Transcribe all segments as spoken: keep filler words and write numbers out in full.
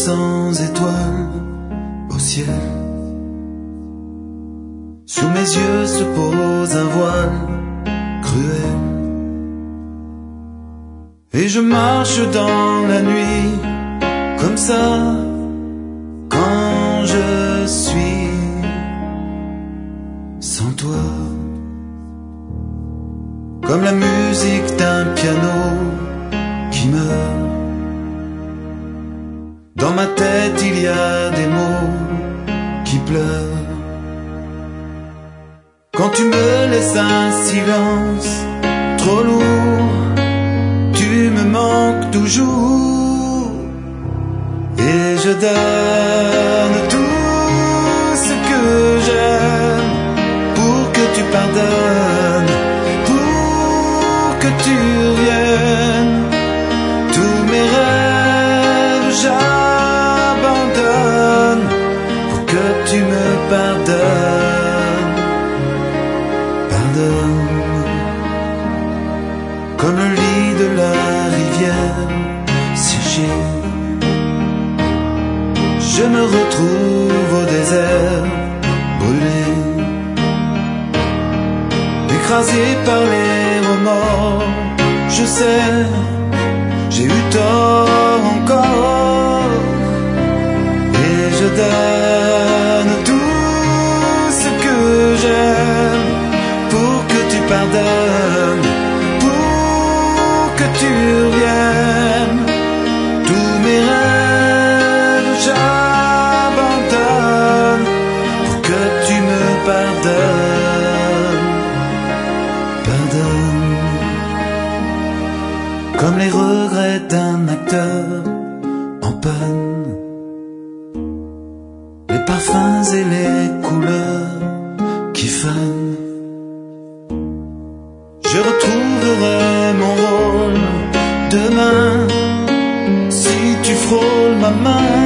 sans étoiles au ciel. Sous mes yeux se pose un voile cruel. Et je marche dans la nuit comme ça, quand je suis sans toi. Comme la musique d'un piano qui meurt. Dans ma tête il y a des mots qui pleurent. Quand tu me laisses un silence trop lourd, tu me manques toujours. Et je donne tout ce que j'aime pour que tu pardonnes, pour que tu reviennes. Tous mes rêves j'abandonne pour que tu me pardonnes. Pardonne. Comme le lit de la rivière séché, je me retrouve au désert brûlé, écrasé par les remords. Je sais, j'ai eu tort encore. Et je donne tout ce que j'aime pour que tu pardonnes, que tu reviennes. Tous mes rêves j'abandonne pour que tu me pardonnes. Pardonne. Comme les regrets d'un acteur en panne, les parfums et les couleurs qui fanent. Je retrouverai mon rôle demain si tu frôles ma main.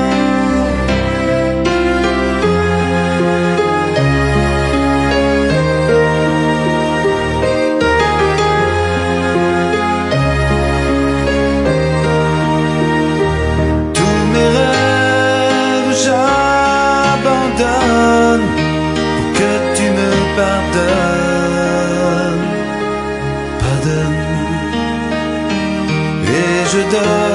Tous mes rêves j'abandonne pour que tu me pardonnes. Et je donne